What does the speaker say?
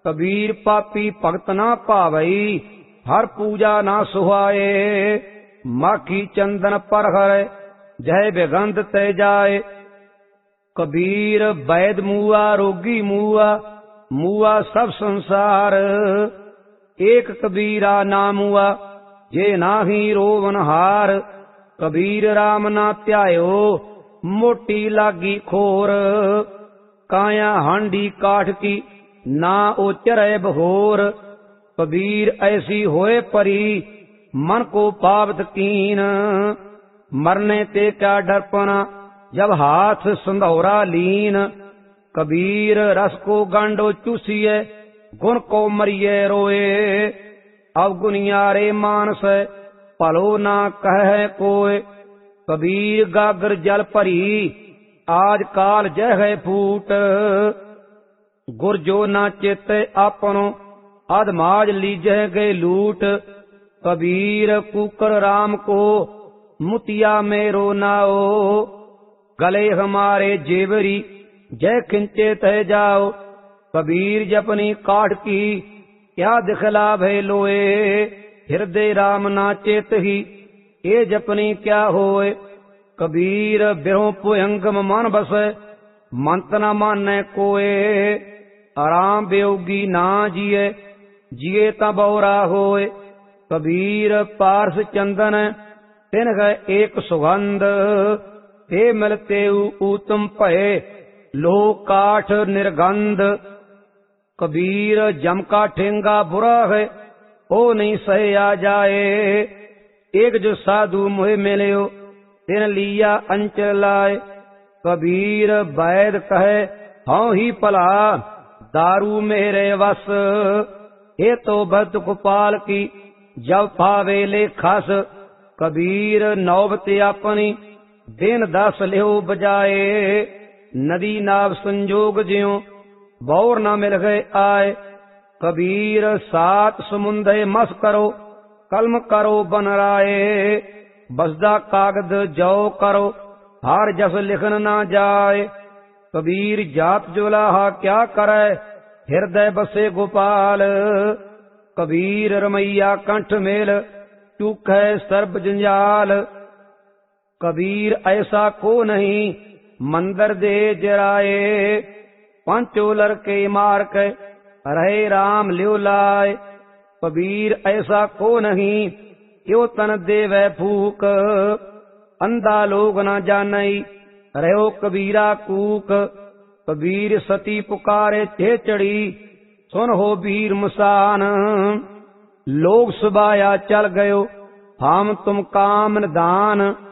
कबीर पापी भगत ना भावई, हर पूजा ना सुहाए। माखी चंदन पर हर, जय बेगंध ते जाए। कबीर वैद मुआ रोगी मुआ, मुआ सब संसार। एक कबीरा नाम हुआ, जे नाही रोवन हार। कबीर राम ना ध्यायो, मोटी लागी खोर। काया हांडी काठ की, ना ओचरै बहोर। कबीर ऐसी होए परी, मन को पावत कीन। मरने ते क्या डरपना, जब हाथ संधौरा लीन। कबीर रस को गांडो चूसिए, गुण को मरिए रोए। अवगुनियारे मानस, भलो ना कह कोय। कबीर गागर जल भरी, आज काल जह फूट। गुर जो ना चेते आपनो, अधमाज लीजह गए लूट। कबीर कुकर राम को, मुतिया मेरो नाओ। गले हमारे जेवरी, जय खिंचे तह जाओ। कबीर जपनी काठ की, क्या दिखला भय लोए। हृदय राम ना चेत ही, ये जपनी क्या होए। कबीर बिरहो पुयंगम मन बसे, मंत न माने कोए। आराम बेयोगी ना जिए, जिए ता बौरा होए। कबीर पारस चंदन, तिन है एक सुगंध। ते मिलते ऊतम भय, लो काठ निर्गंध। कबीर जम का ठेंगा बुरा है, ओ नहीं सहे आ जाए। एक जो साधु मोहे मिलियो, तिन लिया अंचल लाए। कबीर वैद कहे, हाँ ही पला, दारू मेरे वस। ये तो भक्त गोपाल की, जब पावे ले खस। कबीर नौबत अपनी, दिन 10 लियो बजाए। नदी नाव संजोग ज्यों, बौर न मिल गए आए। कबीर 7 समुंदे मस करो, कलम करो बनराए। बसदा कागद जो करो, हार जस लिखन ना जाए। कबीर जात जुलाहा क्या करे, हृदय बसे गोपाल। कबीर रमैया कंठ मेल, चूकै सर्ब जंजाल। कबीर ऐसा को नहीं, मंदिर दे जराए। पंचो लड़के मार के, रहे राम लियो लाए। कबीर ऐसा को नहीं, क्यों तन देवै फूक। अंधा लोग न जानई, रहो कबीरा कूक। कबीर सती पुकारे थे चढ़ी, सुन हो वीर मसान। लोग सुबाया चल गयो, हम तुम काम निदान।